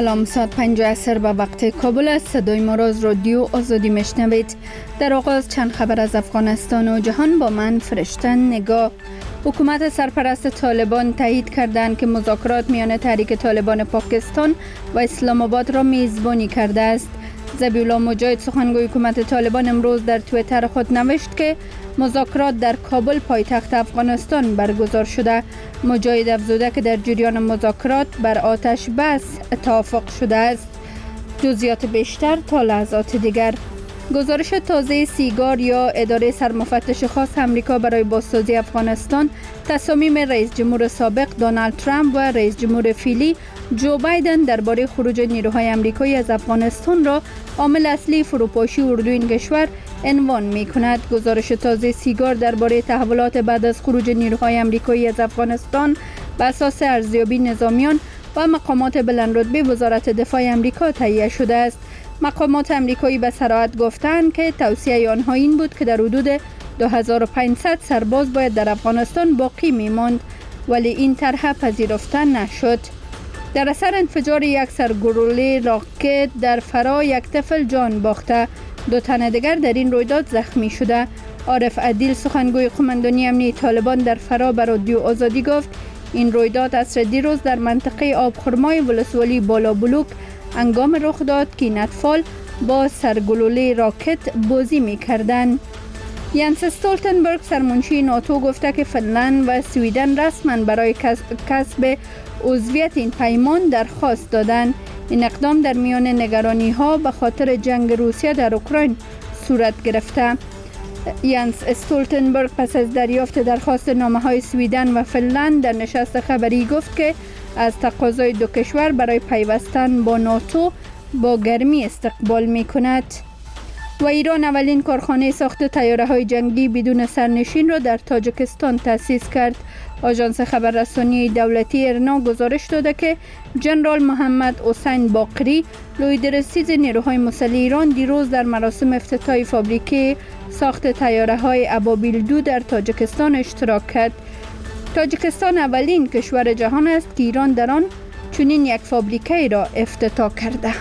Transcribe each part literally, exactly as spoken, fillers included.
سلام، ساعت پنج عصر به وقت کابل است. صدای ما را از رادیو آزادی میشنوید. در آغاز چند خبر از افغانستان و جهان با من فرشتن نگاه. حکومت سرپرست طالبان تایید کردند که مذاکرات میان تحریک طالبان پاکستان و اسلام آباد را میزبانی کرده است. ذبیح الله مجاهد سخنگوی حکومت طالبان امروز در توییتر خود نوشت که مذاکرات در کابل پایتخت افغانستان برگزار شده. مجاهد افزوده که در جریان مذاکرات بر آتش بس توافق شده است. جزئیات بیشتر تا لحظات دیگر. گزارش تازه سیگار یا اداره سرمفتش خاص امریکا برای بازسازی افغانستان تصامیم رئیس جمهور سابق دونالد ترامپ و رئیس جمهور فعلی جو بایدن درباره خروج نیروهای امریکایی از افغانستان را عامل اصلی فروپاشی اردو این کشور عنوان می کند. گزارش تازه سیگار درباره تحولات بعد از خروج نیروهای امریکایی از افغانستان بر اساس ارزیابی نظامیان و مقامات بلندرتبه وزارت دفاع امریکا تهیه شده است. مقامات امریکایی به صراحت گفتند که توصیه آنها این بود که در حدود دو هزار و پانصد سرباز باید در افغانستان باقی می‌ماند، ولی این طرح پذیرفته نشد. در اثر انفجار یک سرگلوله راکت در فرا یک طفل جان باخته، دو تن دیگر در این رویداد زخمی شده. عارف عدیل سخنگوی قماندانی امنیتی طالبان در فرا به رادیو آزادی گفت این رویداد عصر دیروز در منطقه آبخرمای ولسوالی بالا بلوک هنگام رخ داد که این اطفال با سرگلوله راکت بازی می‌کردند. ینس استولتنبرگ سرمنشی ناتو گفته که فنلند و سویدن رسما برای کسب عضویت این پیمان درخواست دادند. این اقدام در میان نگرانی‌ها به خاطر جنگ روسیه در اوکراین صورت گرفته. ینس استولتنبرگ پس از دریافت درخواست نامه‌های سویدن و فنلند در نشست خبری گفت که از تقاضای دو کشور برای پیوستن با ناتو با گرمی استقبال می‌کند. و ایران اولین کارخانه ساخت طیاره‌های جنگی بدون سرنشین را در تاجیکستان تأسیس کرد. آژانس خبررسانی دولتی ارنا گزارش داده که جنرال محمد حسین باقری، لویدرسیز نیروهای مسلح ایران، دیروز در مراسم افتتاح فابریکه ساخت طیاره‌های ابابیل دو در تاجیکستان اشتراک کرد. تاجیکستان اولین کشور جهان است که ایران در آن چنین یک فابریکه را افتتاح کرده.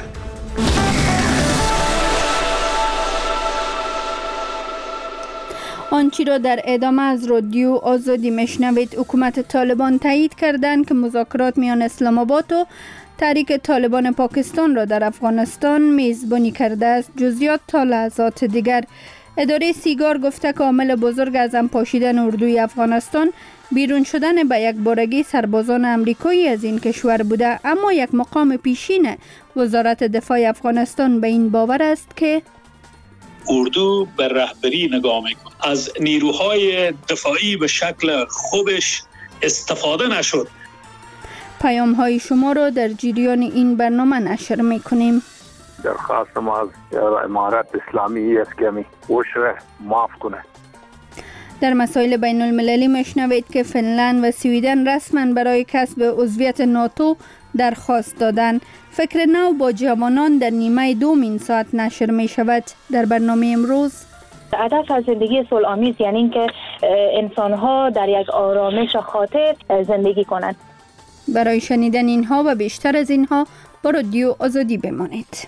آنچه را در ادامه از رادیو آزادی میشنوید. حکومت طالبان تایید کردند که مذاکرات میان اسلام آباد و تحریک طالبان پاکستان را در افغانستان میزبانی کرده است. جزئیات تا لحظات دیگر. اداره سیگار گفته که عامل بزرگ از هم پاشیدن اردوی افغانستان بیرون شدن به یک بارگی سربازان امریکایی از این کشور بوده، اما یک مقام پیشین وزارت دفاع افغانستان به این باور است که اردو به رهبری نگاه میکنه. از نیروهای دفاعی به شکل خوبش استفاده نشد. پیام های شما را در جریان این برنامه نشر میکنیم. درخواست ما از امارت اسلامی است که می عشر معاف کنه. در مسائل بین المللی میشنوید که فنلند و سویدن رسما برای کسب عضویت ناتو درخواست دادند. فکر نو با جوانان در نیمه دوم این ساعت نشر می شود. در برنامه امروز هدف از زندگی صلح‌آمیز یعنی اینکه انسان‌ها در یک آرامش خاطر زندگی کنند. برای شنیدن اینها و بیشتر از اینها با رادیو آزادی بمانید.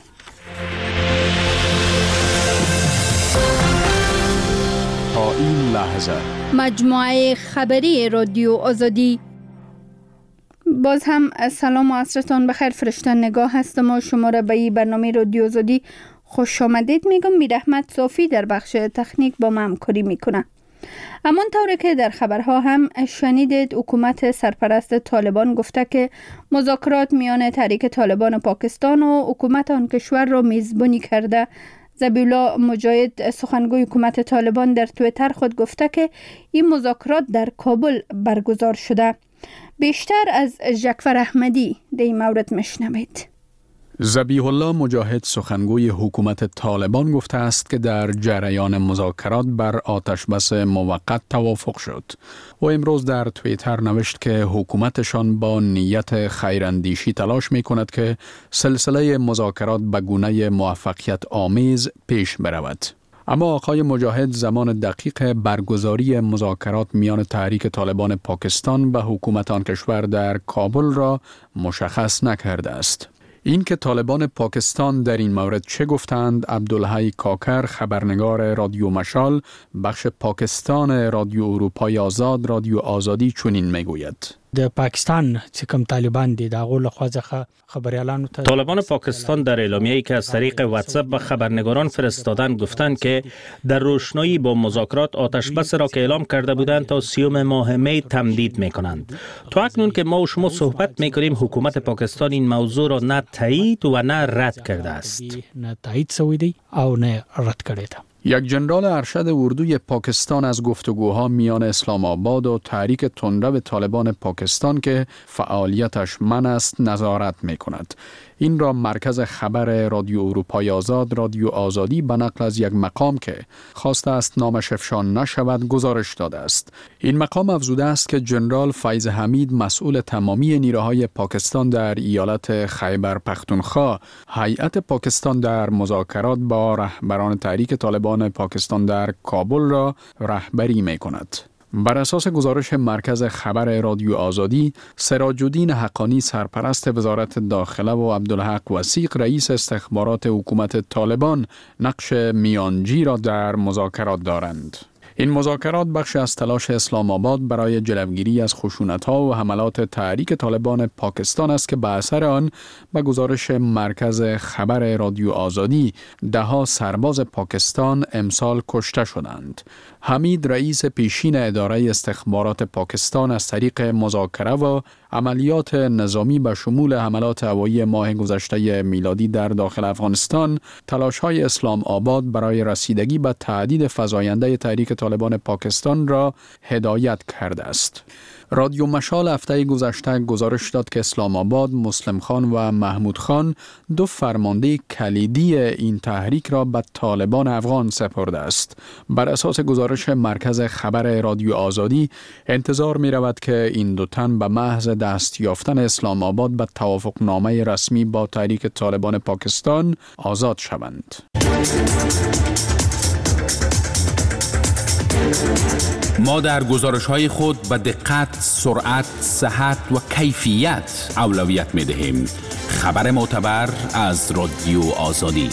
تا این لحظه مجموعه خبری رادیو آزادی. باز هم سلام و عصرتان بخیر. فرشتن نگاه هستم و شما را به این برنامه رادیو آزادی خوش آمدید میگم. میرحمت صافی در بخش تکنیک با من همکاری میکنه. امان طوری که در خبرها هم شنیدید، حکومت سرپرست طالبان گفته که مذاکرات میان تحریک طالبان پاکستان و حکومت آن کشور را میزبانی کرده. ذبیح الله مجاهد سخنگوی حکومت طالبان در توییتر خود گفته که این مذاکرات در کابل برگزار شده. بیشتر از جعفر احمدی در این مورد میشنوید. ذبیح الله مجاهد سخنگوی حکومت طالبان گفته است که در جریان مذاکرات بر آتشبس موقت توافق شد. و امروز در توییتر نوشت که حکومتشان با نیت خیراندیشی تلاش می کند که سلسله مذاکرات به گونه موفقیت آمیز پیش برود. اما آقای مجاهد زمان دقیق برگزاری مذاکرات میان تحریک طالبان پاکستان و حکومت آن کشور در کابل را مشخص نکرده است. این که طالبان پاکستان در این مورد چه گفتند، عبدالحی کاکر، خبرنگار رادیو مشال، بخش پاکستان رادیو اروپای آزاد، رادیو آزادی چنین میگوید. د پاکستان چې کوم طالبان دي دا غول خوازه خبريالانو ته طالبان پاکستان در اعلامیه‌ای که از طریق واتساپ به خبرنگاران فرستادن گفتند که در روشنایی با مذاکرات آتش بس را که اعلام کرده بودند تا سیوم ماه می تمدید می‌کنند. تا اکنون که ما و شما صحبت می‌کنیم حکومت پاکستان این موضوع را نه تایید و نه رد کرده است. نه تایید شوی دی او نه رد کړی دی. یک جنرال ارشد اردوی پاکستان از گفتگوها میان اسلام آباد و تحریک تندرو طالبان پاکستان که فعالیتش منع است نظارت می کند. این را مرکز خبر رادیو اروپای آزاد، رادیو آزادی به نقل از یک مقام که خواسته است نامش افشا نشود گزارش داده است. این مقام افزوده است که جنرال فیض حمید مسئول تمامی نیروهای پاکستان در ایالت خیبر پختونخوا، هیئت پاکستان در مذاکرات با رهبران تحریک طالبان پاکستان در کابل را رهبری می کند. بر اساس گزارش مرکز خبر رادیو آزادی، سراج الدین حقانی سرپرست وزارت داخله و عبدالحق وثیق رئیس استخبارات حکومت طالبان نقش میانجی را در مذاکرات دارند. این مذاکرات بخش از تلاش اسلام آباد برای جلوگیری از خشونت‌ها و حملات تحریک طالبان پاکستان است که به اثر آن به گزارش مرکز خبر رادیو آزادی ده‌ها سرباز پاکستان امسال کشته شدند. حمید رئیس پیشین اداره استخبارات پاکستان از طریق مذاکره و عملیات نظامی به شمول حملات هوایی ماه گذشته میلادی در داخل افغانستان تلاش‌های اسلام آباد برای رسیدگی به تهدید فزاینده تحریک طالبان پاکستان را هدایت کرده است. رادیو مشال هفته گذشته گزارش داد که اسلام آباد، مسلم خان و محمود خان دو فرمانده کلیدی این تحریک را به طالبان افغان سپرده است. بر اساس گزارش مرکز خبر رادیو آزادی انتظار می رود که این دو تن به محض دست یافتن اسلام آباد به توافقنامه رسمی با تحریک طالبان پاکستان آزاد شوند. ما در گزارش‌های خود به دقت، سرعت، صحت و کیفیت اولویت می‌دهیم. خبر معتبر از رادیو آزادی.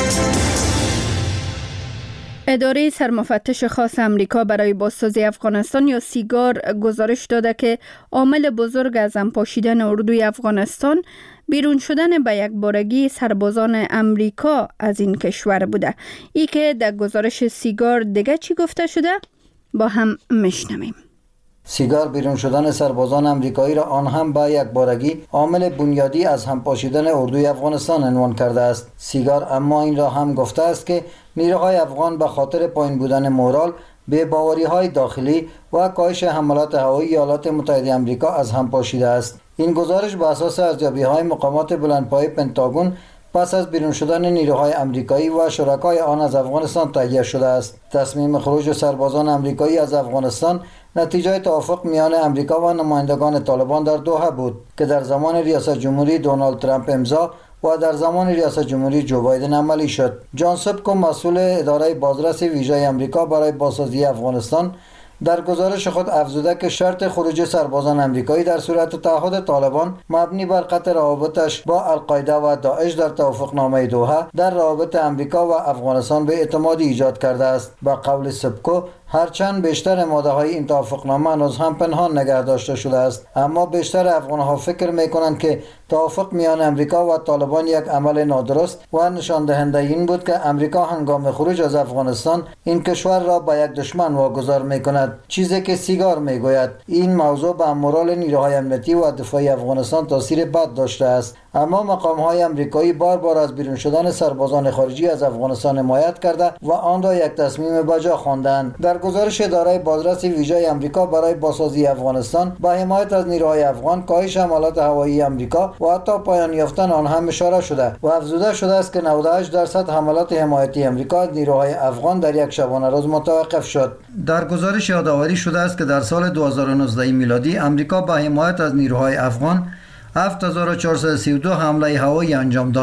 اداره سرمفتش خاص امریکا برای بازسازی افغانستان یا سیگار گزارش داده که عامل بزرگ از هم پاشیدن اردوی افغانستان بیرون شدن به یک بارگی سربازان امریکا از این کشور بوده. ای که در گزارش سیگار دیگه چی گفته شده؟ با هم میشنویم. سیگار بیرون شدن سربازان امریکایی را آن هم با یک بارگی عامل بنیادی از هم پاشیدن اردوی افغانستان عنوان کرده است. سیگار اما این را هم گفته است که نیروهای افغان به خاطر پایین بودن مورال، به باوری‌های داخلی و کاهش حملات هوایی ایالات متحده آمریکا از هم پاشیده است. این گزارش بر اساس ارزیابی‌های مقامات بلندپایه پنتاگون پس از بیرون شدن نیروهای امریکایی و شرکای آن از افغانستان تهیه شده است. تصمیم خروج سربازان امریکایی از افغانستان نتیجه توافق میان امریکا و نمایندگان طالبان در دوحه بود که در زمان ریاست جمهوری دونالد ترامپ امضا و در زمان ریاست جمهوری جو بایدن عملی شد. جان سبکو مسئول اداره بازرسی ویژه امریکا برای بازسازی افغانستان در گزارش خود افزوده که شرط خروج سربازان امریکایی در صورت تعهد طالبان مبنی بر قطع روابطش با القاعده و داعش در توافقنامه دوحه در روابط امریکا و افغانستان به اعتمادی ایجاد کرده است. با قول سبکو هرچند بیشتر ماده های این توافقنامه هنوز هم پنهان نگه داشته شده است، اما بیشتر افغان‌ها فکر می‌کنند که توافق میان امریکا و طالبان یک عمل نادرست و نشان دهنده این بود که امریکا هنگام خروج از افغانستان این کشور را به یک دشمن واگذار می‌کند، چیزی که سیگار می‌گوید. این موضوع به مورال نیروهای امنیتی و دفاعی افغانستان تاثیر بد داشته است، اما مقام‌های امریکایی بار بار از بیرون شدن سربازان خارجی از افغانستان حمایت کرده و آن را یک تصمیم بجا خواندند. در گزارش اداره بازرسی ویژه امریکا برای بازسازی افغانستان با حمایت از نیروهای افغان، کاهش حملات هوایی امریکا و حتی پایان یافتن آن هم اشاره شده و افزوده شده است که نود و هشت درصد حملات حمایتی امریکا از نیروهای افغان در یک شبانه روز متوقف شد. در گزارش یادآوری شده است که در سال دو هزار و نوزده میلادی امریکا با حمایت از نیروهای افغان هفت هزار و چهارصد و سی و دو حمله هوایی انجام داد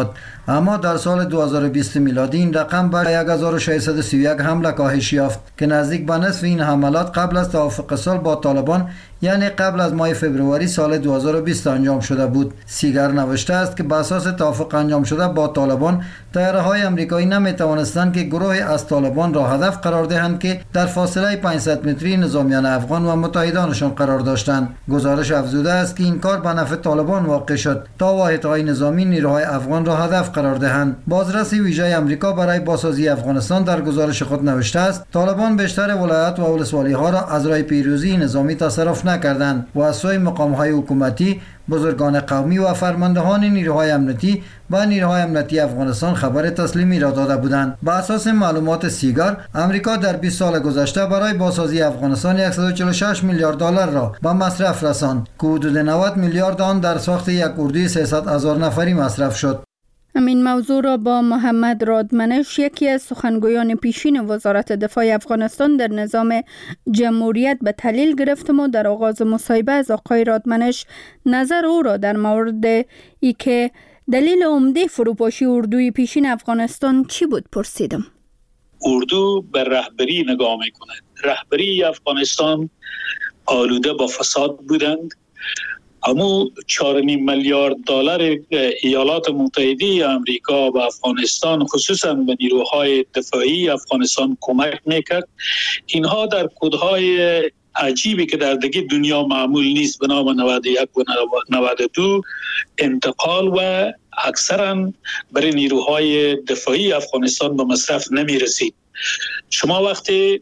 اما در سال دو هزار و بیست میلادی این رقم به هزار و ششصد و سی و یک حمله کاهش یافت که نزدیک به نصف این حملات قبل از توافق صلح با طالبان یعنی قبل از ماه فوریه سال دو هزار و بیست انجام شده بود. سیگر نوشته است که بر اساس توافق انجام شده با طالبان طیاره‌های آمریکایی نمی‌توانستند که گروه از طالبان را هدف قرار دهند که در فاصله پانصد متری نظامیان افغان و متحدانشان قرار داشتند. گزارش افزوده است که این کار به نفع طالبان واقع شد تا واحدهای نظامی نیروهای افغان را هدف قرار دهند. بازرس ویژه آمریکا برای بازسازی افغانستان در گزارش خود نوشته است طالبان بیشتر ولایات و ولسوالی‌ها را از راه پیروزی نظامی تصرف نکردند و از سوی مقام‌های حکومتی، بزرگان قومی و فرماندهان نیروهای امنیتی و نیروهای امنیتی افغانستان خبر تسلیمی را داده بودند. بر اساس معلومات سیگار، آمریکا در بیست سال گذشته برای بازسازی افغانستان صد و چهل و شش میلیارد دلار را به مصرف رساند که حدود نود میلیارد آن در ساخت یک اردوی سیصد هزار نفری مصرف شد. همین موضوع را با محمد رادمنش، یکی از سخنگویان پیشین وزارت دفاع افغانستان در نظام جمهوریت، به تحلیل گرفتم و در آغاز مصاحبه از آقای رادمنش نظر او را در مورد ای که دلیل عمده فروپاشی اردوی پیشین افغانستان چی بود پرسیدم. اردو به رهبری نگاه میکنه. رهبری افغانستان آلوده با فساد بودند. همو چهار و نیم میلیارد دلار ایالات متحده آمریکا به افغانستان خصوصا به نیروهای دفاعی افغانستان کمک میکرد. اینها در کدهای عجیبی که در دیگه دنیا معمول نیست به نام نود و یک و نود و دو انتقال و اکثرا برای نیروهای دفاعی افغانستان به مصرف نمی رسید. شما وقتی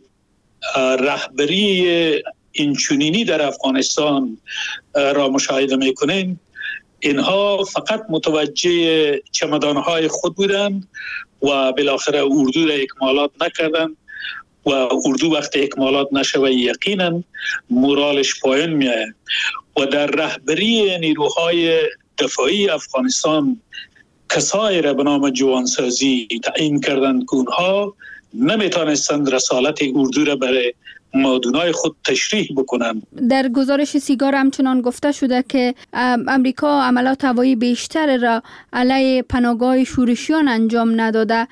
رهبری این چنینی در افغانستان را مشاهده میکنین، اینها فقط متوجه چمدانهای خود بودند و بالاخره اردو را اکمالات نکردند و اردو وقتی اکمالات نشوه یقینا مورالش پایین میاد و در رهبری نیروهای دفاعی افغانستان کسایی را به نام جوانسازی تعیین کردند که اونها نمیتونستند رسالت اردو را برای مادونای خود تشریح بکنند. در گزارش سیگار همچنان گفته شده که امریکا عملات هوایی بیشتر را علیه پناهگاه شورشیان انجام نداده.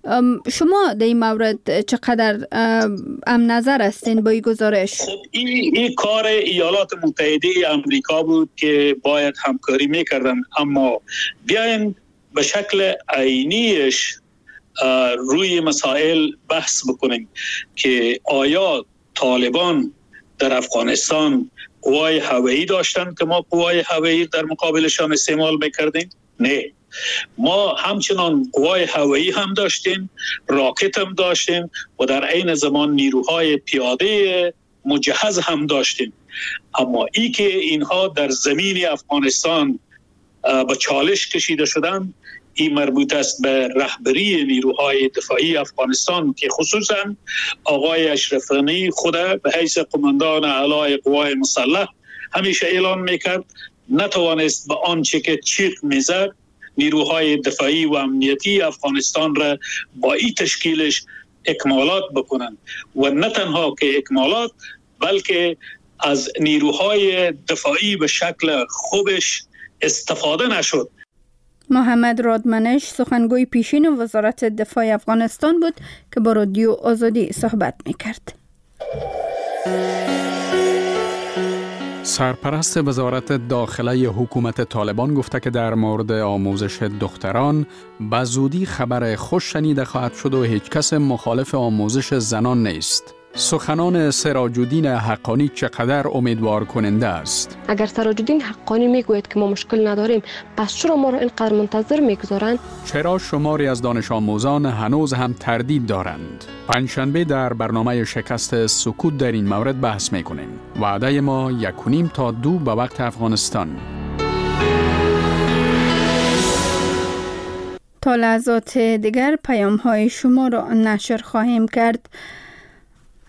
شما در این مورد چقدر ام نظر هستین با این گزارش؟ خب این, این کار ایالات متحده امریکا بود که باید همکاری میکردن، اما بیاین به شکل عینیش روی مسائل بحث بکنیم که آیا طالبان در افغانستان قوای هوایی داشتن که ما قوای هوایی در مقابلشان استعمال میکردیم؟ نه، ما همچنان قوای هوایی هم داشتیم، راکت هم داشتیم و در عین زمان نیروهای پیاده مجهز هم داشتیم. اما ای که اینها در زمین افغانستان به چالش کشیده شدن، این مربوط است به رهبری نیروهای دفاعی افغانستان که خصوصا آقای اشرف غنی خود به حیث قماندان اعلی قوای مسلح همیشه اعلان میکرد نتوانست به آنچه که چیق میزد نیروهای دفاعی و امنیتی افغانستان را با این تشکیلش اکمالات بکنند و نه تنها که اکمالات بلکه از نیروهای دفاعی به شکل خوبش استفاده نشد. محمد رادمنش، سخنگوی پیشین وزارت دفاع افغانستان بود که با رادیو آزادی صحبت میکرد. سرپرست وزارت داخله حکومت طالبان گفته که در مورد آموزش دختران به زودی خبر خوش شنیده خواهد شد و هیچ کس مخالف آموزش زنان نیست. سخنان سراج الدین حقانی چقدر امیدوار کننده است. اگر سراج الدین حقانی میگوید که ما مشکل نداریم، پس چرا ما را اینقدر منتظر میگذارند؟ چرا شماری از دانش آموزان هنوز هم تردید دارند؟ پنجشنبه در برنامه شکست سکوت در این مورد بحث میکنیم. وعده ما یک و نیم تا دو به وقت افغانستان. تا لحظات دیگر پیام های شما را نشر خواهیم کرد.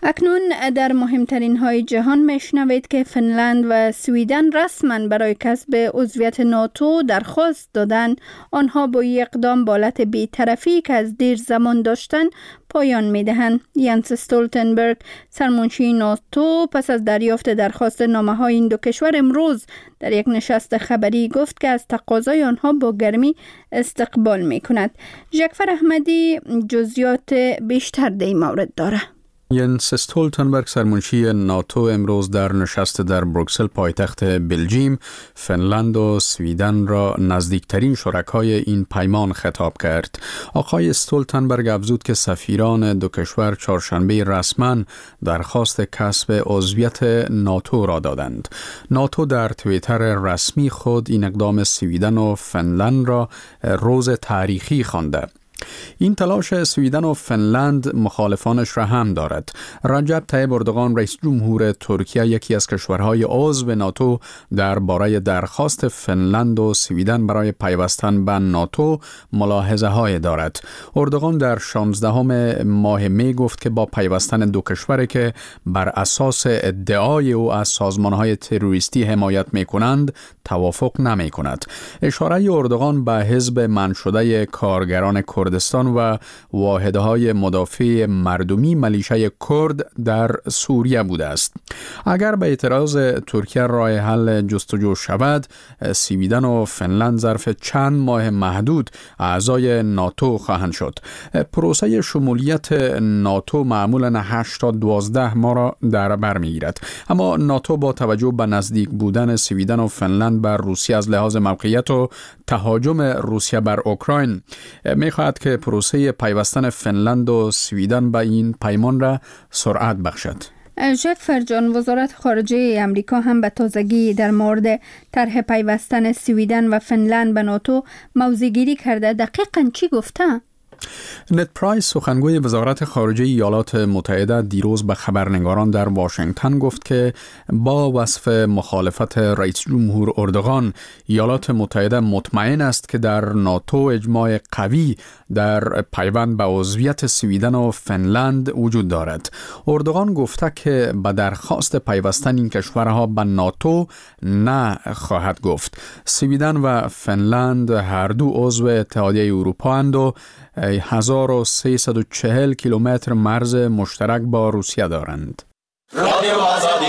اکنون در مهمترین های جهان میشنوید که فنلند و سویدن رسما برای کسب عضویت ناتو درخواست دادن. آنها با یک اقدام با حالت بی‌طرفی که از دیر زمان داشتن پایان میدهند. ینس استولتنبرگ سرمنشی ناتو پس از دریافت درخواست نامه های این دو کشور امروز در یک نشست خبری گفت که از تقاضای آنها با گرمی استقبال می کند. جعفر احمدی جزئیات بیشتر در این مورد داره. ینس استولتنبرگ سرمنشی ناتو امروز در نشست در بروکسل پایتخت بلژیم فنلند و سویدن را نزدیکترین شرکای این پیمان خطاب کرد. آقای استولتنبرگ افزود که سفیران دو کشور چهارشنبه رسما درخواست کسب عضویت ناتو را دادند. ناتو در توییتر رسمی خود این اقدام سویدن و فنلند را روز تاریخی خوانده. این تلاش سویدن و فنلند مخالفانش را هم دارد. رجب طیب اردوغان رئیس جمهور ترکیه یکی از کشورهای عضو ناتو درباره درخواست فنلند و سویدن برای پیوستن به ناتو ملاحظه های دارد. اردوغان در شانزدهم ماه می گفت که با پیوستن دو کشوری که بر اساس ادعای او از سازمانهای تروریستی حمایت می کنند توافق نمی کند. اشاره اردوغان به حزب منع شده کارگران کردستان و واحدهای مدافع مردمی ملیشه کرد در سوریه بوده است. اگر به اعتراض ترکیه راه حل جستجو شود، سویدن و فنلند ظرف چند ماه محدود اعضای ناتو خواهند شد. پروسه شمولیت ناتو معمولاً هشت تا دوازده ماه را در بر میگیرد. اما ناتو با توجه به نزدیک بودن سویدن و فنلند بر روسیه از لحاظ موقعیت و تهاجم روسیه بر اوکراین می‌خواهد که پروسه پیوستن فنلند و سویدن به این پیمان را سرعت بخشد. جعفر جان، وزارت خارجه امریکا هم به تازگی در مورد طرح پیوستن سویدن و فنلند به ناتو موضع‌گیری کرده. دقیقاً چی گفته؟ نت پرایس سخنگوی وزارت خارجه ایالات متحده دیروز به خبرنگاران در واشنگتن گفت که با وصف مخالفت رئیس جمهور اردوغان، ایالات متحده مطمئن است که در ناتو اجماع قوی در پیوند به عضویت سویدن و فنلند وجود دارد. اردوغان گفته که به درخواست پیوستن این کشورها به ناتو نه خواهد گفت. سویدن و فنلند هر دو عضو اتحادیه اروپا اند و هزار و سیصد و چهل کیلومتر مرز مشترک با روسیه دارند. رادیو آزادی.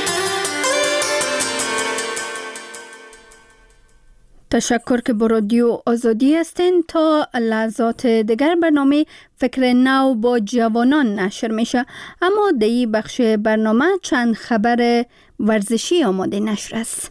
تشکر که با رادیو آزادی هستین. تا لحظات دیگر برنامه فکر نو با جوانان نشر میشه، اما در این بخش برنامه چند خبر ورزشی آماده نشر است.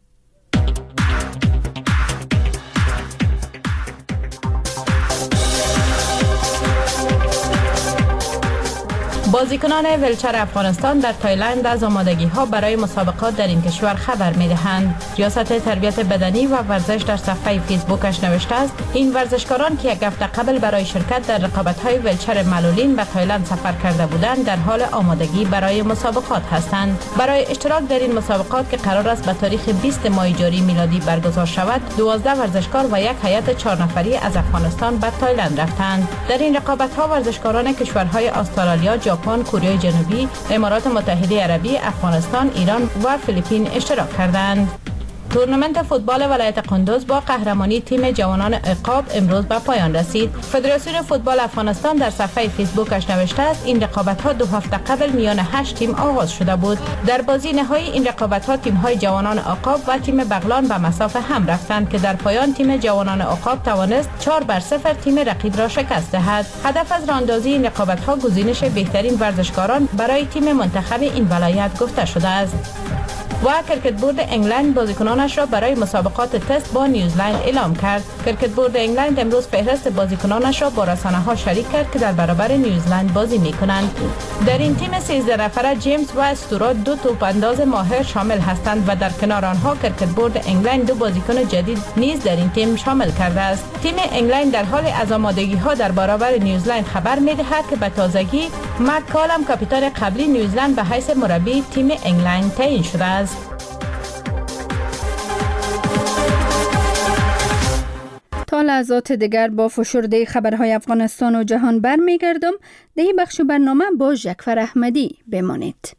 بازیکنان ولچر افغانستان در تایلند از آمادگی ها برای مسابقات در این کشور خبر می دهند. ریاست تربیت بدنی و ورزش در صفحه فیسبوکش نوشته است این ورزشکاران که یک هفته قبل برای شرکت در رقابت های ولچر معلولین به تایلند سفر کرده بودند در حال آمادگی برای مسابقات هستند. برای اشتراک در این مسابقات که قرار است به تاریخ بیست ماه جاری میلادی برگزار شود، دوازده ورزشکار و یک هیئت چهار نفری از افغانستان به تایلند رفتند. در این رقابت ها ورزشکاران کشورهای استرالیا، ژاپن، کره جنوبی، امارات متحده عربی، افغانستان، ایران و فیلیپین اشتراک کردند. تورنمنت فوتبال ولایت قندوز با قهرمانی تیم جوانان عقاب امروز به پایان رسید. فدراسیون فوتبال افغانستان در صفحه فیسبوکش نوشته است این رقابت‌ها دو هفته قبل میان هشت تیم آغاز شده بود. در بازی نهایی این رقابت‌ها تیم‌های جوانان عقاب و تیم بغلان به مسافه هم رفتند که در پایان تیم جوانان عقاب توانست چهار بر صفر تیم رقیب را شکست دهد. هدف از راندازی این رقابت‌ها گزینش بهترین ورزشکاران برای تیم منتخب این ولایت گفته شده است. و کرکت بورد انگلند بازیکنانش را برای مسابقات تست با نیوزلند اعلام کرد. کرکت بورد انگلند امروز فهرست بازیکنانش را با رسانه‌ها شریک کرد که در برابر نیوزلند بازی می‌کنند. در این تیم سیزده نفره جیمز و استورات دو توپ‌انداز ماهر شامل هستند و در کنار آنها کرکت بورد انگلند دو بازیکن جدید نیز در این تیم شامل کرده است. تیم انگلند در حال از آمادگی‌ها در برابر نیوزلند خبر می‌دهد که به تازگی مک کالم کاپیتان قبلی نیوزلند به حیث مربی تیم انگلند تعیین شده است. تا لحظات دیگر با فشرده خبرهای افغانستان و جهان برمیگردم. در این بخش برنامه با جعفر احمدی بمانید.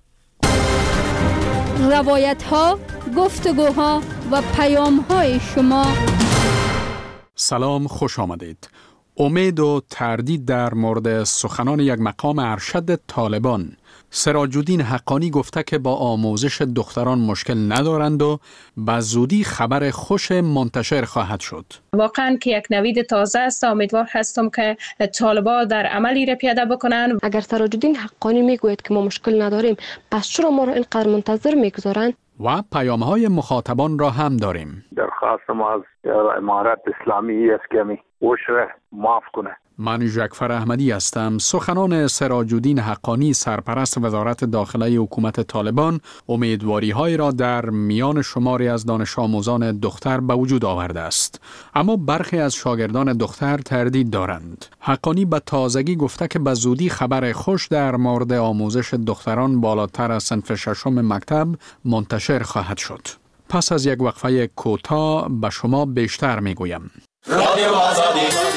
روایت ها، گفتگوها و پیام های شما. سلام، خوش آمدید. امید و تردید در مورد سخنان یک مقام ارشد طالبان. سراج الدین حقانی گفته که با آموزش دختران مشکل ندارند و به زودی خبر خوش منتشر خواهد شد. واقعا که یک نوید تازه است. امیدوار هستم که طالبان در عملی را پیاده بکنند. اگر سراج الدین حقانی میگوید که ما مشکل نداریم، پس چرا ما را اینقدر منتظر میگذارند؟ و پیام‌های مخاطبان را هم داریم. درخواست ما از امارت اسلامی است که می وشره معاف کنه. من جعفر احمدی هستم. سخنان سراج الدین حقانی، سرپرست وزارت داخله حکومت طالبان، امیدواری‌های را در میان شماری از دانش آموزان دختر به وجود آورده است. اما برخی از شاگردان دختر تردید دارند. حقانی به تازگی گفته که به زودی خبر خوش در مورد آموزش دختران بالاتر از صنف ششم مکتب منتشر خواهد شد. پس از یک وقفه کوتاه به شما بیشتر میگویم. رادیو آزادی.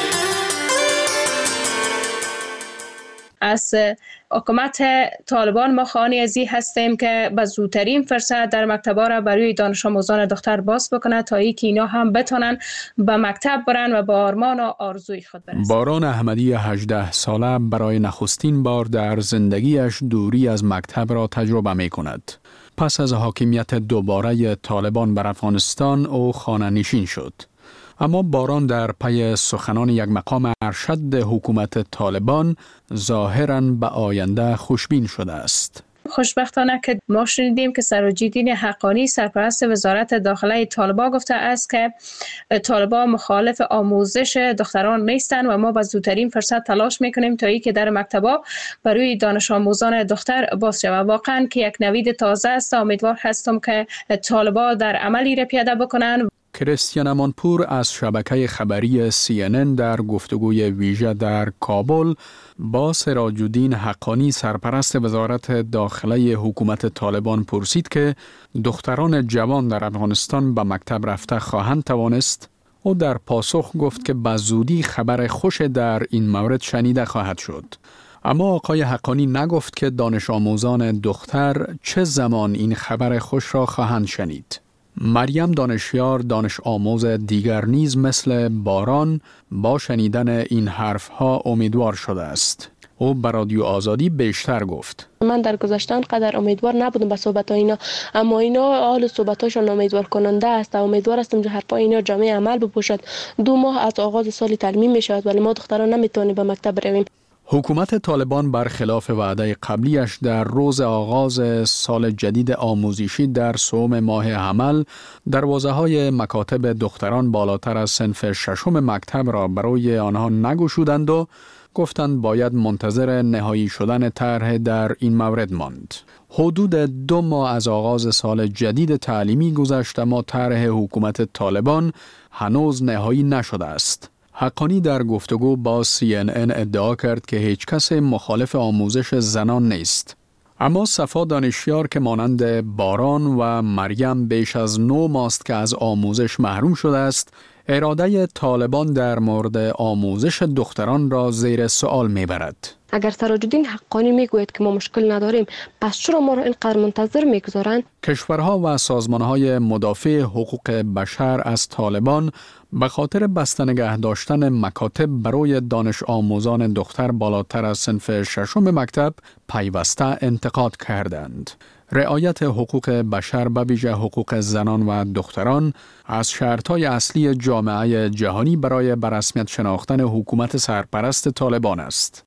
از حکومت طالبان ما خواهان ازی هستیم که به زودترین فرصت در مکتب‌ها را برای دانش آموزان دختر باز بکنه تا اینکه اینا هم بتونن به مکتب برن و با آرمان و آرزوی خود برسن. باران احمدی هجده ساله برای نخستین بار در زندگیش دوری از مکتب را تجربه می کند. پس از حاکمیت دوباره طالبان بر افغانستان او خانه نشین شد. اما باران در پی سخنان یک مقام ارشد حکومت طالبان ظاهراً به آینده خوشبین شده است. خوشبختانه که ما شنیدیم که سراج الدین حقانی، سرپرست وزارت داخله طالبان، گفته است که طالبان مخالف آموزش دختران نیستند و ما با زودترین فرصت تلاش میکنیم تا اینکه در مکتب‌ها برای دانش آموزان دختر باز شود. واقعا که یک نوید تازه است. امیدوار هستم که طالبان در عملی را پیاده بکنند. کریستیان امانپور از شبکه خبری سی ان ان در گفتگوی ویژه در کابل با سراج الدین حقانی، سرپرست وزارت داخله حکومت طالبان، پرسید که دختران جوان در افغانستان به مکتب رفته خواهند توانست. او در پاسخ گفت که به زودی خبر خوش در این مورد شنیده خواهد شد. اما آقای حقانی نگفت که دانش آموزان دختر چه زمان این خبر خوش را خواهند شنید. مریم دانشیار، دانش آموز دیگر نیز مثل باران با شنیدن این حرفها امیدوار شده است. او به رادیو آزادی بیشتر گفت. من در گذشته قدر امیدوار نبودم به صحبت اینا، اما اینا حال صحبتاشون امیدوار کننده است. امیدوار هستم که حرفای اینا جامعه عمل بپوشد. دو ماه از آغاز سال تعلیمی می شود ولی ما دختران نمیتونیم به مکتب برویم. حکومت طالبان برخلاف وعده قبلیش در روز آغاز سال جدید آموزشی در سوم ماه حمل دروازه‌های مکاتب دختران بالاتر از صنف ششم مکتب را برای آنها نگشودند و گفتند باید منتظر نهایی شدن طرح در این مورد ماند. حدود دو ماه از آغاز سال جدید تعلیمی گذشت اما طرح حکومت طالبان هنوز نهایی نشده است. حقانی در گفتگو با سی ان ان ادعا کرد که هیچ کس مخالف آموزش زنان نیست. اما صفا دانشیار که مانند باران و مریم بیش از نو ماست که از آموزش محروم شده است، اراده طالبان در مورد آموزش دختران را زیر سوال میبرد. اگر سراج الدین حقانی میگوید که ما مشکل نداریم، پس چرا ما را اینقدر منتظر میگذارند؟ کشورها و سازمانهای مدافع حقوق بشر از طالبان به خاطر بسته نگه داشتن مکاتب برای دانش آموزان دختر بالاتر از صنف ششم مکتب پیوسته انتقاد کردند. رعایت حقوق بشر به ویژه حقوق زنان و دختران از شرطهای اصلی جامعه جهانی برای به رسمیت شناختن حکومت سرپرست طالبان است.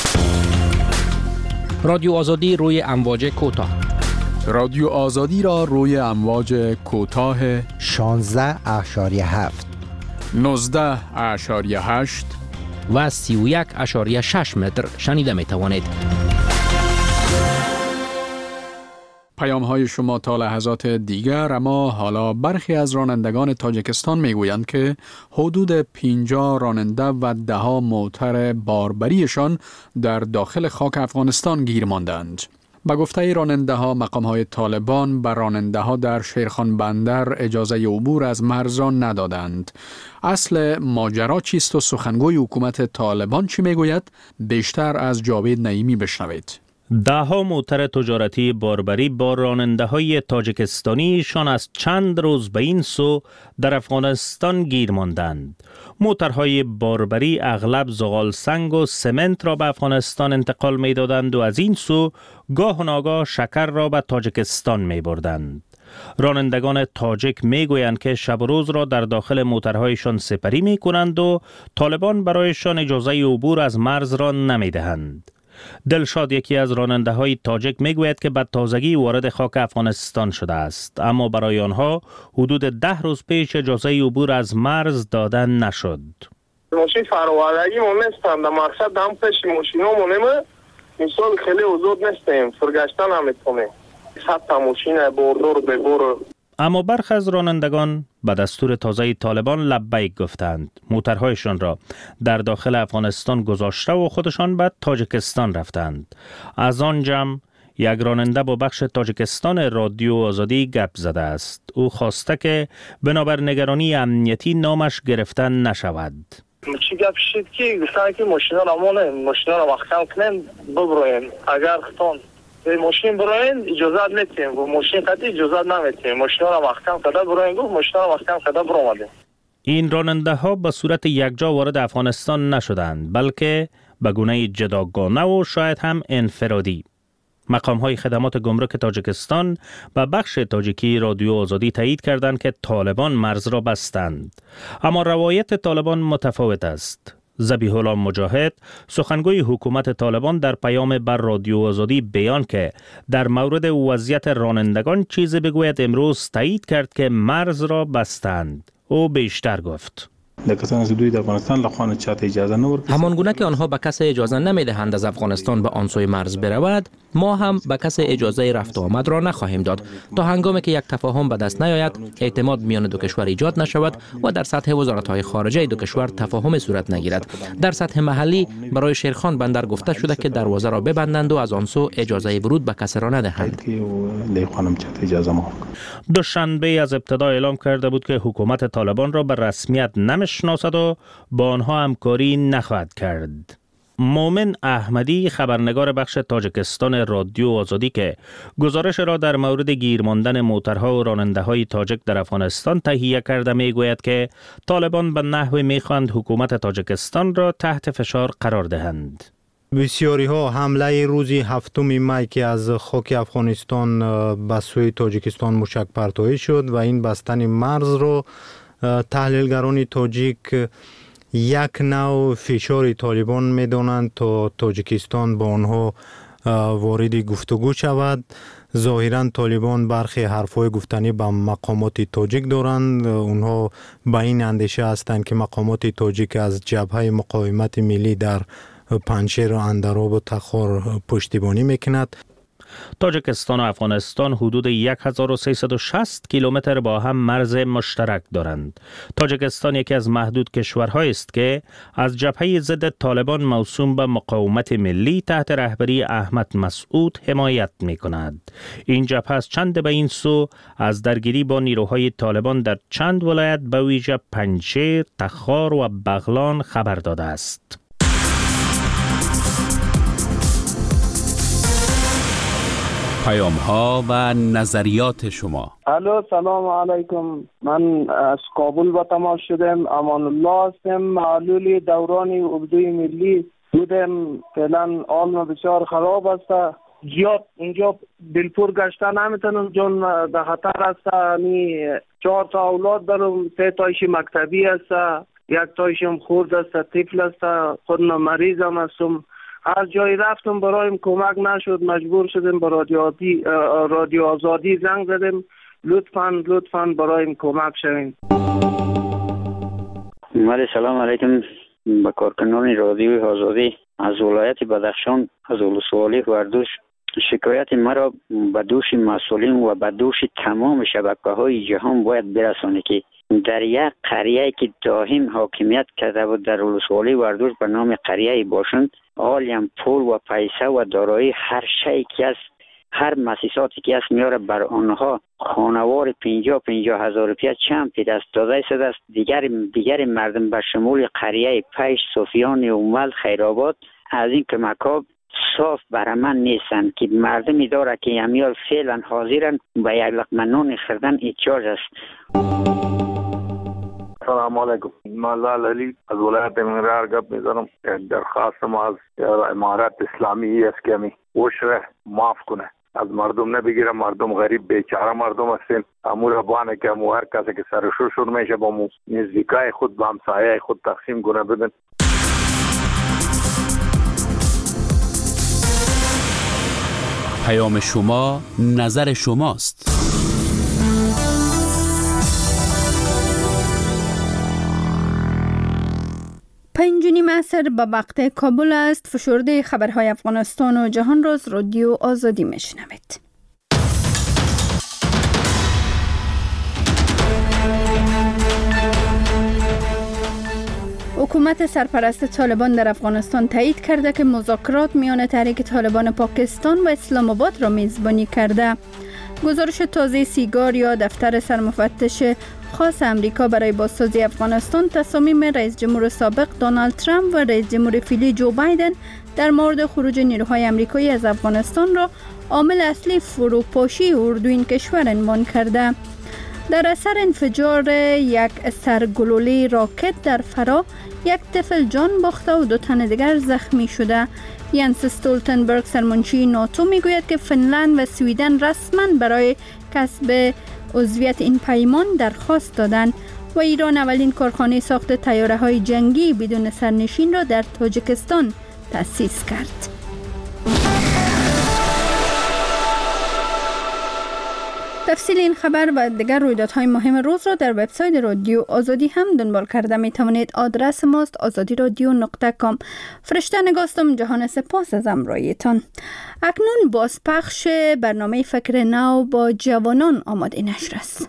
رادیو آزادی روی امواج کوتاه. رادیو آزادی را روی امواج کوتاه شانزده اشاریه هفت، نوزده اشاریه هشت و سی و یک اشاریه شش متر شنیده می توانید. پیام های شما تا لحظات دیگر. اما حالا برخی از رانندگان تاجیکستان میگویند که حدود پنجاه راننده و ده ها موتر باربریشان در داخل خاک افغانستان گیر ماندند. به گفته راننده ها، مقام های طالبان به راننده ها در شیرخان بندر اجازه عبور از مرز را ندادند. اصل ماجرا چیست و سخنگوی حکومت طالبان چی میگوید؟ بیشتر از جاوید نعیمی بشنوید. ده ها موتر تجارتی باربری با راننده های تاجیکستانیشان از چند روز به این سو در افغانستان گیر ماندند. موترهای باربری اغلب زغال سنگ و سمنت را به افغانستان انتقال می دادند و از این سو گاه و ناگاه شکر را به تاجیکستان می بردند. رانندگان تاجیک می گویند که شب و روز را در داخل موترهایشان سپری می کنند و طالبان برایشان اجازه عبور از مرز را نمی دهند. دلشاد یکی از راننده های تاجیک می گوید که به تازگی وارد خاک افغانستان شده است، اما برای آنها حدود ده روز پیش اجازه عبور از مرز داده نشد. ماشین فراوردگی ما نیستم، در مقصد هم پیش ماشین ها مونیم مثال خیلی وزود نیستیم، فرگشتن هم میتونیم حتی ماشین بردور ببور. اما برخی از رانندگان به دستور تازه طالبان لبیک گفتند. موترهایشان را در داخل افغانستان گذاشته و خودشان به تاجیکستان رفتند. از آن جمع یک راننده با بخش تاجیکستان رادیو آزادی گپ زده است. او خواسته که بنابر نگرانی امنیتی نامش گرفته نشود. چی گپ شد که گفتن که ماشینا را مونه ماشینا را محکم کنیم ببرویم، اگر خطان ماشین براین اجازه نمیتیم و ماشین قطعی اجازه نمیتیم، ماشین را محکم کرده براین گفت ماشین را محکم کرده برآمده. این راننده ها به صورت یکجا وارد افغانستان نشدند، بلکه به گونه جداگانه و شاید هم انفرادی. مقام های خدمات گمرک تاجیکستان به بخش تاجیکی رادیو آزادی تایید کردند که طالبان مرز را بستند، اما روایت طالبان متفاوت است. ذبیح الله مجاهد، سخنگوی حکومت طالبان، در پیام بر رادیو آزادی بیان که در مورد وضعیت رانندگان چیزی بگوید امروز تایید کرد که مرز را بستند. او بیشتر گفت: همان گونه که آنها به کسی اجازه نمی دهند از افغانستان به آن سوی مرز برود، ما هم به کسی اجازه رفت و آمد را نخواهیم داد تا هنگامی که یک تفاهم به دست نیاید، اعتماد میان دو کشور ایجاد نشود و در سطح وزارت‌های خارجه دو کشور تفاهم صورت نگیرد. در سطح محلی برای شیرخان بندر گفته شده که دروازه را ببندند و از آن سو اجازه ورود به کسی را ندهند. دوشنبه از ابتدا اعلام کرده بود که حکومت طالبان را به رسمیت نمی‌شناسد و با آنها همکاری نخواهد کرد. مومن احمدی، خبرنگار بخش تاجیکستان رادیو آزادی که گزارش را در مورد گیر ماندن موترها و راننده‌های تاجیک در افغانستان تهیه کرده، میگوید که طالبان به نحوی میخواهند حکومت تاجیکستان را تحت فشار قرار دهند. بسیاری ها حمله روزی هفتم می که از خاک افغانستان به سوی تاجیکستان موشک پرتابی شد و این بستن مرز رو تحلیلگران تاجیک یک نوع فشار طالبان می دانند تا تاجیکستان با آنها وارد گفتگو شود. ظاهرا طالبان برخی حرفای گفتنی به مقامات تاجیک دارند. اونها به این اندیشه هستند که مقامات تاجیک از جبهه مقاومت ملی در پنجشیر و اندراب و تخار پشتیبانی میکند. تاجیکستان و افغانستان حدود هزار و سیصد و شصت کیلومتر با هم مرز مشترک دارند. تاجیکستان یکی از محدود کشورهایی است که از جبهه ضد طالبان موسوم به مقاومت ملی تحت رهبری احمد مسعود حمایت می کند. این جبهه از چند به این سو از درگیری با نیروهای طالبان در چند ولایت به ویژه پنجشیر، تخار و بغلان خبر داده است. پیام ها و نظریات شما. الو، سلام علیکم. من از کابل با تماس شدم. امان الله هستم. معلول دوران اردوی ملی بودم. فعلا حال بسیار خراب است. زیاد اینجا دلپور گشته نمیتونم چون در خطر است. می چهار تا اولاد دارم. سه تایش مکتبی است، یک تایشم خورد است، طفل است. خودم مریضم هستم. از جای رفتم برایم کمک نشد، مجبور شدم با رادیو آزادی رادیو آزادی زنگ زدم. لطفاً لطفاً برایم کمک شوین. مالی سلام علیکم با کارکنان رادیو آزادی از ولایت بدخشان، از ولسوالی وردوش. شکایت مرا به دوش مسئولین و به دوش تمام شبکه‌های جهان باید برسانه که در یک قریه که دائم حاکمیت کرده بود در ولسوالی وردوش به نام قریه باشند، عالم پول و پیسه و دارایی هر شیء که است هر مؤسساتی که است میاره بر آنها خانوار پنجاه پنجاه هزار روپیه چند پی دست داده شده است. دیگر دیگر مردم به شمول قریه پیش، صوفیان اومل، خیرآباد از این کمک‌ها صاف برای من نیستند که مردمی داره که امیال فعلا حاضرن به یک لقمه نان خوردن احتیاج است. سلام علیکم. من لال علی از ولایت منرار گپ میزنم. درخواست ما از امارت اسلامی است که می عشر معاف کنه، از مردم نبگیره. مردم غریب بیچاره مردم هستیم. امور بانه که امو هر کسی که سرشور شور میشه با مو نزدیکای خود با همسایه خود تقسیم کنه بدن. پیام شما نظر شماست. پنج و نیم عصر به وقت کابل است. فشرده خبرهای افغانستان و جهان را از رادیو آزادی میشنوید. حکومت سرپرست طالبان در افغانستان تایید کرده که مذاکرات میان تحریک طالبان پاکستان و اسلام آباد را میزبانی کرده. گزارش تازه سیگار یا دفتر سرمفتش خاص امریکا برای بازسازی افغانستان تصامیم رئیس جمهور سابق دونالد ترامپ و رئیس جمهور فعلی جو بایدن در مورد خروج نیروهای امریکایی از افغانستان را عامل اصلی فروپاشی اردو این کشور عنوان کرده. در اثر انفجار یک سرگلوله راکت در فرا یک طفل جان باخته و دو تن دیگر زخمی شده. ینس استولتنبرگ سرمنشی ناتو میگوید که فنلند و سویدن رسما برای کسب عضویت این پیمان درخواست دادند و ایران اولین کارخانه ساخت طیاره های جنگی بدون سرنشین را در تاجیکستان تأسیس کرد. تفصیل این خبر و دیگر رویدادهای مهم روز را در وبسایت رادیو آزادی هم دنبال کرده می توانید. آدرس ماست آزادی رادیو نقطه کام. فرشته نگاستم. جهان سپاس از همراهیتان. اکنون بازپخش برنامه فکر نو با جوانان آماده نشر است.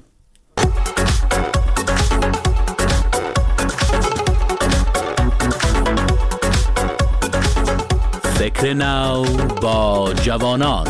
فکر نو با جوانان.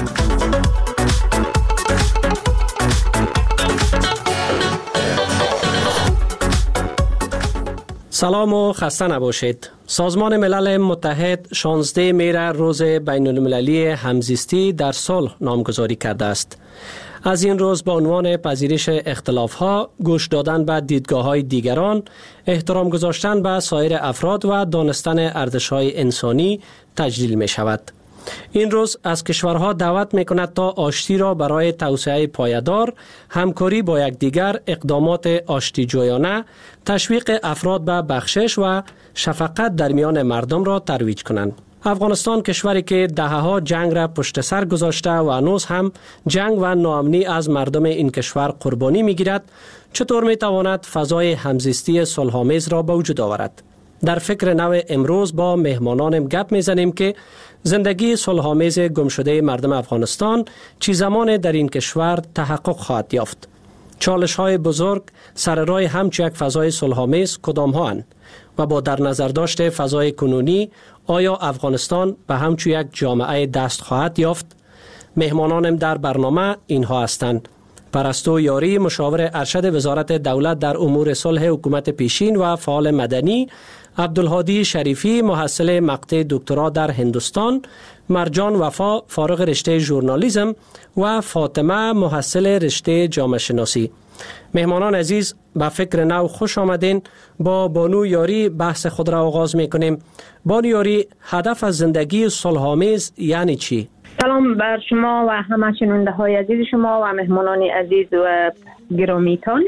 سلام و خسته نباشید. سازمان ملل متحد شانزده مهر روز بین المللی همزیستی در صلح نامگذاری کرده است. از این روز با عنوان پذیرش اختلاف‌ها، گوش دادن به دیدگاه‌های دیگران، احترام گذاشتن به سایر افراد و دانستن ارزش‌های انسانی تجلیل می شود. این روز از کشورها دعوت می کند تا آشتی را برای توسعه پایدار، همکاری با یکدیگر، اقدامات آشتی جویانه، تشویق افراد به بخشش و شفقت در میان مردم را ترویج کنند. افغانستان کشوری که دهه‌ها جنگ را پشت سر گذاشته و هنوز هم جنگ و ناامنی از مردم این کشور قربانی می‌گیرد، چطور می‌تواند فضای همزیستی صلح‌آمیز را به وجود آورد؟ در فکر نو امروز با مهمانانم گپ میزنیم که زندگی صلح‌آمیز گمشده مردم افغانستان چی زمان در این کشور تحقق خواهد یافت. چالش‌های بزرگ سر راه همچو یک فضای صلح‌آمیز کدام ها اند و با در نظر داشت فضای کنونی آیا افغانستان به همچو یک جامعه دست خواهد یافت؟ مهمانانم در برنامه اینها هستند: پرستو یاری، مشاور ارشد وزارت دولت در امور صلح حکومت پیشین و فعال مدنی، عبدالهادی شریفی، محصل مقطع دکترا در هندوستان، مرجان وفا، فارغ رشته ژورنالیسم و فاطمه، محصل رشته جامعه شناسی. مهمانان عزیز، به فکر نو خوش آمدین. با بانو یاری بحث خود را آغاز می کنیم. بانو یاری، هدف از زندگی صلح‌آمیز یعنی چی؟ سلام بر شما و همه شنونده های عزیز شما و مهمانان عزیز و گرامیتان.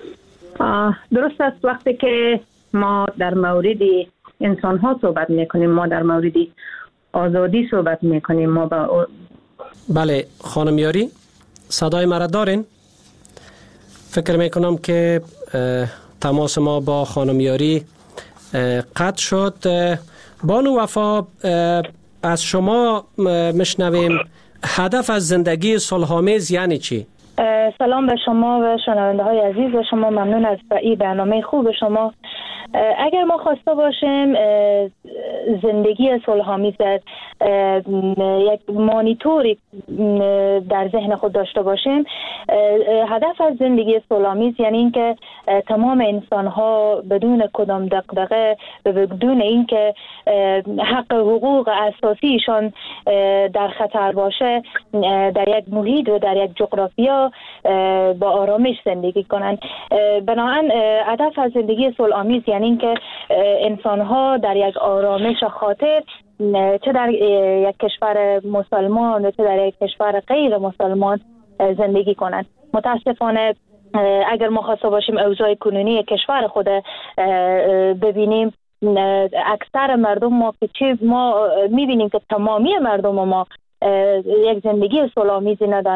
درست است وقتی که ما در مورد انسان ها صحبت می کنیم، ما در مورد آزادی صحبت می کنیم. ما با بله خانم یاری، صدای مرا دارین؟ فکر می کنم که تماس ما با خانم یاری قطع شد. بانو وفا، از شما مشنویم هدف از زندگی صلح‌آمیز یعنی چی؟ سلام به شما و شنونده های عزیز و شما. ممنون از این برنامه خوب شما. اگر ما خواسته باشیم زندگی صلح‌آمیز در یک مانیتوری در ذهن خود داشته باشیم، هدف از زندگی صلح‌آمیز یعنی اینکه تمام انسان‌ها بدون کدام دغدغه و بدون اینکه حق حقوق اساسیشان در خطر باشه در یک محیط و در یک جغرافیا با آرامش زندگی کنند. بنابراین هدف از زندگی صلح‌آمیز یعنی اینکه انسان‌ها در یک آرامش خاطر چه در یک کشور مسلمان و چه در یک کشور غیر مسلمان زندگی کنند. متاسفانه اگر ما خواسته باشیم اوضاع کنونی کشور خود ببینیم، اکثر مردم ما که چه ما میبینیم که تمامی مردم ما یک زندگی صلح‌آمیزی ندارند.